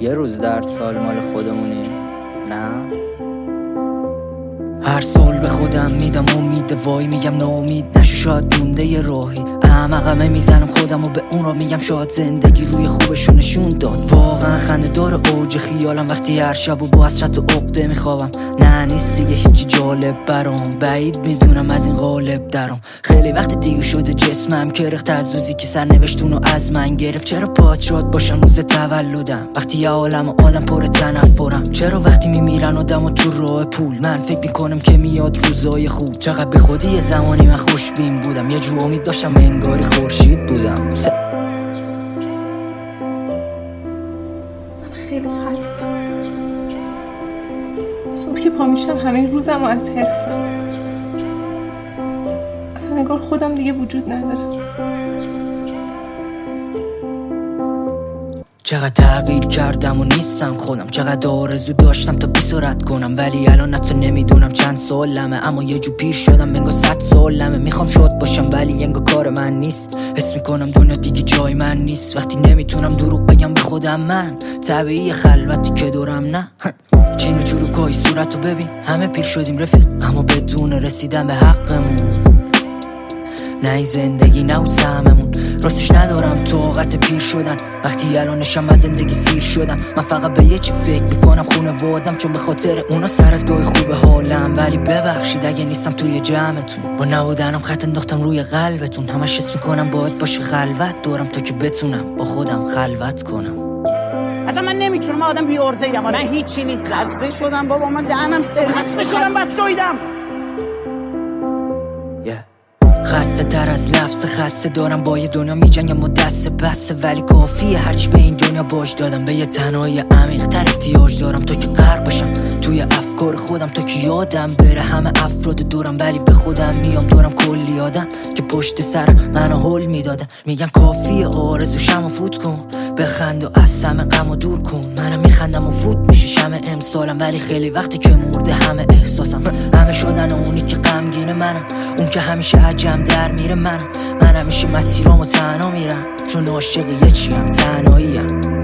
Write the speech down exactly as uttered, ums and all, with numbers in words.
یه روز در سال مال خودمونی، نه؟ هر سال به خودم میدم امید، وای میگم ناامید نشو، شاید مونده یه راهی. عمقمه میزنم خودم و به اون را میگم شاید زندگی روی خوبشو نشون داد. واقعا خنده داره اوج خیالم وقتی هر شب و با حسرت و عقده میخوابم. نه نیست دیگه هیچی جالب برام، بعید میدونم از این قالب درام. خیلی وقت دیگه شده جسمم کرخت از روزی که سرنوشتونو از من گرفت. چرا پادشاد باشم روز تولدم وقتی یه عالم و آدم پر تنفرم؟ چرا وقتی میمیرن آدم و تو راه پول من فکر میکنم که میاد روزای خوب؟ چقدر به خودی یه زمانی من خوشبین بودم، یه جو امید داشتم انگاری خورشید بودم. س... من خیلی خستم. صبح که پا میشم همه روزم از حفظم، اصلا انگار خودم دیگه وجود ندارم. چقدر تغییر کردم و نیستم خودم، چقدر آرزو داشتم تا بی‌سرعت کنم، ولی الان حتی نمیدونم چند سالمه، اما یه جو پیر شدم انگار صد سالمه. میخوام شاد باشم ولی انگار کار من نیست، حس میکنم دنیا دیگه جای من نیست. وقتی نمیتونم دروغ بگم به خودم من طبیعی خلوتی که دورم، نه چین و چروکای صورتو ببین همه پیر شدیم رفیق، اما بدون رسیدن به حقمون. نه این زندگی نه اون سهممون، راستش ندارم طاقت پیر شدن وقتی الانشم از زندگی سیر شدم. من فقط به یه چی فکر میکنم، خونه وادم، چون به خاطر اونا سر از گاهی خوب حالم. ولی ببخشید اگه نیستم توی جمعتون، با نبودنم خط انداختم روی قلبتون. همش حس میکنم باید باشه خلوت دورم تا که بتونم با خودم خلوت کنم. اصلا من نمیتونم، من آدم بی‌عرضه‌ایم، من هیچی نیست. خسته شدم بابا، من دهنم سرویس، خسته شدم بس دویدم. خسته تر از لفظ خسته دارم، با یه دنیا میجنگم و دست بسته، ولی کافیه هرچی به این دنیا باج دادم. به یه تنهایی عمیق تر احتیاج دارم تا که غرق بشم توی افکار خودم، تا که یادم بره همه افراد دورم، ولی به خودم میام دورم کلی آدم که پشت سرم منو هول میدادن. میگم کافیه آرزو شمو فوت کن، بخند و از سم غمو دور کن. منم میخندم و فوت میشه شمع امسالم، ولی خیلی وقتی که مرده همه احساسم. همه شدن اونی که غمگین منم، اون که همیشه عجم در میره منم. من همیشه مسیرامو تنها میرم، چون عاشق یه چیم تنهاییم.